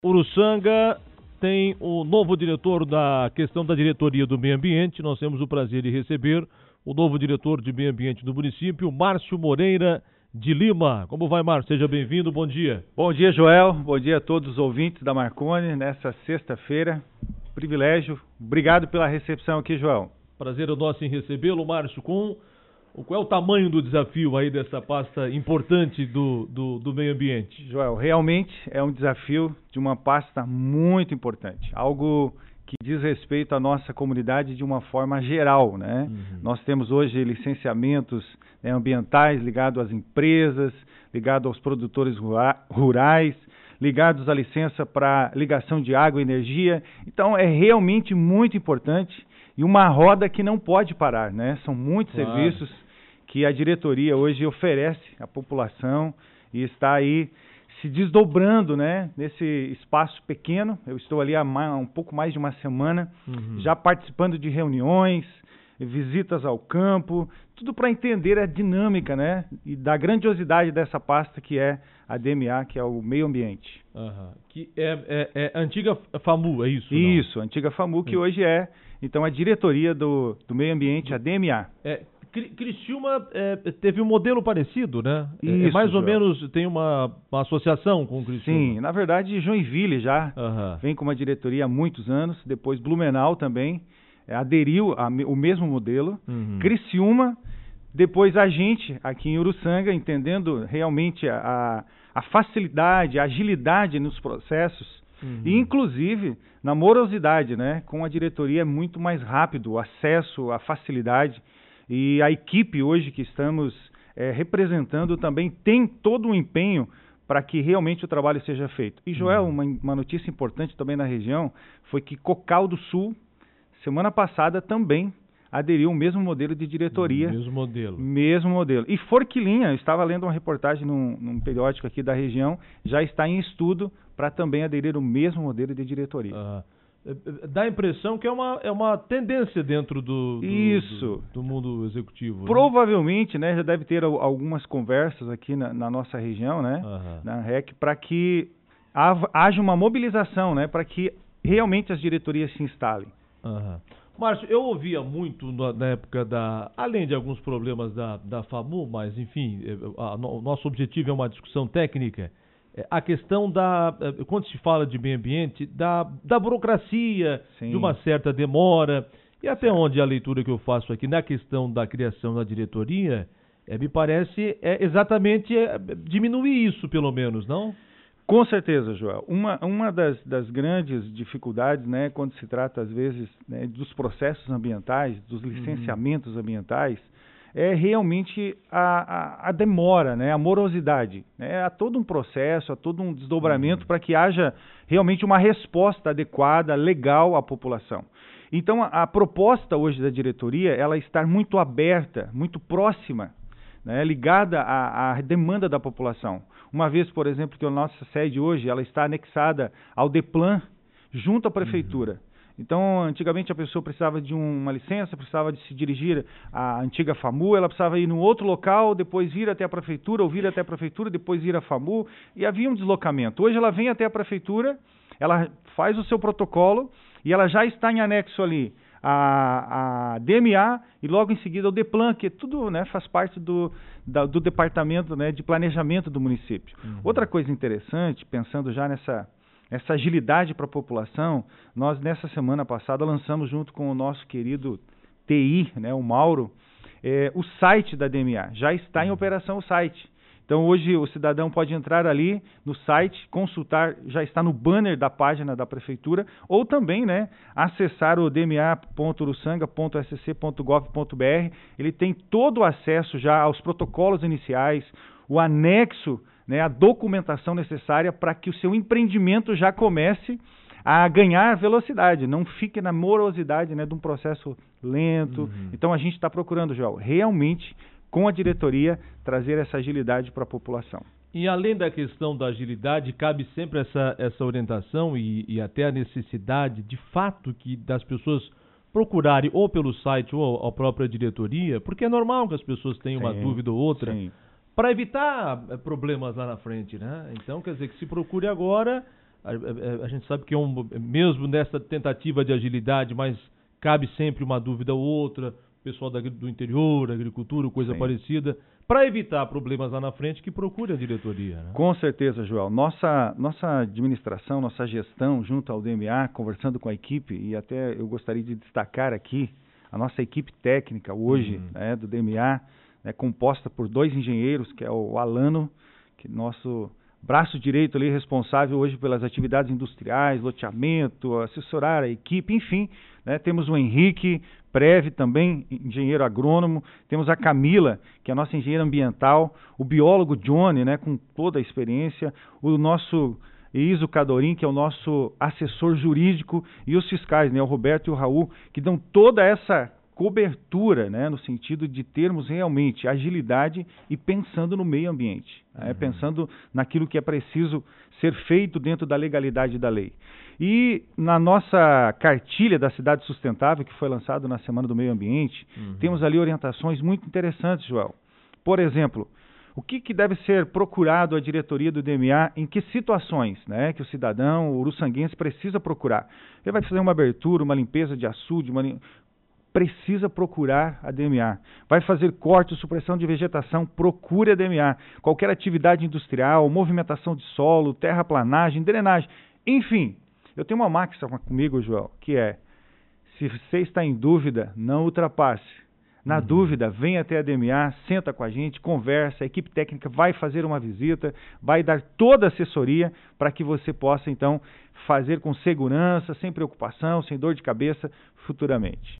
Uruçanga tem o novo diretor da questão da diretoria do meio ambiente. Nós temos o prazer de receber o novo diretor de meio ambiente do município, Márcio Moreira de Lima. Como vai, Márcio? Seja bem-vindo, bom dia. Bom dia, Joel. Bom dia a todos os ouvintes da Marconi nessa sexta-feira. Privilégio. Obrigado pela recepção aqui, Joel. Prazer é nosso em recebê-lo, Márcio. Qual é o tamanho do desafio aí dessa pasta importante do meio ambiente? Joel, realmente é um desafio de uma pasta muito importante, algo que diz respeito à nossa comunidade de uma forma geral, né? Nós temos hoje licenciamentos ambientais ligados às empresas, ligados aos produtores rurais, ligados à licença para ligação de água e energia. Então é realmente muito importante e uma roda que não pode parar, né? São muitos serviços que a diretoria hoje oferece à população e está aí se desdobrando, né, nesse espaço pequeno. Eu estou ali há um pouco mais de uma semana, já participando de reuniões, visitas ao campo, tudo para entender a dinâmica, né, e da grandiosidade dessa pasta que é a DMA, que é o meio ambiente. Que é a antiga FAMU, é isso? Isso, a antiga FAMU, que hoje é, então, a diretoria do meio ambiente, a DMA. Criciúma teve um modelo parecido, né? Isso, mais ou menos, tem uma associação com o Criciúma. Sim, na verdade, Joinville já vem com uma diretoria há muitos anos, depois Blumenau também aderiu o mesmo modelo. Criciúma, depois a gente aqui em Uruçanga, entendendo realmente a facilidade, a agilidade nos processos, e inclusive na morosidade, né? Com a diretoria é muito mais rápido o acesso, a facilidade. E a equipe hoje que estamos representando também tem todo o empenho para que realmente o trabalho seja feito. E, Joel, uma notícia importante também na região foi que Cocal do Sul, semana passada, também aderiu ao mesmo modelo de diretoria. Mesmo modelo. E Forquilinha, eu estava lendo uma reportagem num periódico aqui da região, já está em estudo para também aderir ao mesmo modelo de diretoria. Dá a impressão que é uma tendência dentro do mundo executivo. Provavelmente, né, já deve ter algumas conversas aqui na nossa região, né, na REC, para que haja uma mobilização, né, para que realmente as diretorias se instalem. Márcio, eu ouvia muito na época além de alguns problemas da FAMU, mas enfim, o nosso objetivo é uma discussão técnica. A questão quando se fala de meio ambiente, da burocracia, de uma certa demora, e até onde a leitura que eu faço aqui na questão da criação da diretoria, me parece exatamente diminuir isso, pelo menos, não? Com certeza, Joel. Uma das grandes dificuldades, né, quando se trata, às vezes, né, dos processos ambientais, dos licenciamentos ambientais, é realmente a demora, né, a morosidade, né, há todo um processo, há todo um desdobramento para que haja realmente uma resposta adequada, legal à população. Então, a proposta hoje da diretoria, ela está muito aberta, muito próxima, né, ligada à demanda da população. Uma vez, por exemplo, que a nossa sede hoje, ela está anexada ao DEPLAN, junto à prefeitura. Então, antigamente a pessoa precisava de uma licença, precisava de se dirigir à antiga FAMU, ela precisava ir num outro local, depois vir até a prefeitura, ou vir até a prefeitura, depois ir à FAMU, e havia um deslocamento. Hoje ela vem até a prefeitura, ela faz o seu protocolo, e ela já está em anexo ali a DMA, e logo em seguida o DEPLAN, que tudo, né, faz parte do departamento, né, de planejamento do município. Outra coisa interessante, pensando já nessa agilidade para a população, nós nessa semana passada lançamos junto com o nosso querido TI, né, o Mauro, o site da DMA. Já está em operação o site. Então hoje o cidadão pode entrar ali no site, consultar, já está no banner da página da prefeitura, ou também, né, acessar o dma.uruçanga.sc.gov.br. Ele tem todo o acesso já aos protocolos iniciais, o anexo, né, a documentação necessária para que o seu empreendimento já comece a ganhar velocidade, não fique na morosidade, né, de um processo lento. Então a gente está procurando, Joel, realmente, com a diretoria, trazer essa agilidade para a população. E além da questão da agilidade, cabe sempre essa orientação e até a necessidade, de fato, das pessoas procurarem ou pelo site ou a própria diretoria, porque é normal que as pessoas tenham uma dúvida ou outra. Para evitar problemas lá na frente, né? Então, quer dizer, que se procure agora A gente sabe que mesmo nessa tentativa de agilidade, mas cabe sempre uma dúvida ou outra, pessoal do interior, agricultura, coisa parecida, para evitar problemas lá na frente, que procure a diretoria. Né? Com certeza, Joel. Nossa administração, nossa gestão junto ao DMA, conversando com a equipe, e até eu gostaria de destacar aqui a nossa equipe técnica hoje, né, do DMA, né, composta por 2 engenheiros, que é o Alano, que é nosso braço direito ali, responsável hoje pelas atividades industriais, loteamento, assessorar a equipe, enfim, né, temos o Henrique Preve, também engenheiro agrônomo, temos a Camila, que é a nossa engenheira ambiental, o biólogo Johnny, né, com toda a experiência, o nosso Iso Cadorim, que é o nosso assessor jurídico, e os fiscais, né, o Roberto e o Raul, que dão toda essa cobertura, né, no sentido de termos realmente agilidade e pensando no meio ambiente, né, pensando naquilo que é preciso ser feito dentro da legalidade da lei. E na nossa cartilha da Cidade Sustentável, que foi lançado na Semana do Meio Ambiente, temos ali orientações muito interessantes, Joel. Por exemplo, o que deve ser procurado a diretoria do DMA, em que situações, né, que o cidadão, o uruçanguense, precisa procurar? Ele vai fazer uma abertura, uma limpeza de açude, precisa procurar a DMA. Vai fazer corte, supressão de vegetação, procure a DMA. Qualquer atividade industrial, movimentação de solo, terraplanagem, drenagem, enfim. Eu tenho uma máxima comigo, Joel, que é: se você está em dúvida, não ultrapasse. Na dúvida, vem até a DMA, senta com a gente, conversa, a equipe técnica vai fazer uma visita, vai dar toda a assessoria para que você possa, então, fazer com segurança, sem preocupação, sem dor de cabeça, futuramente.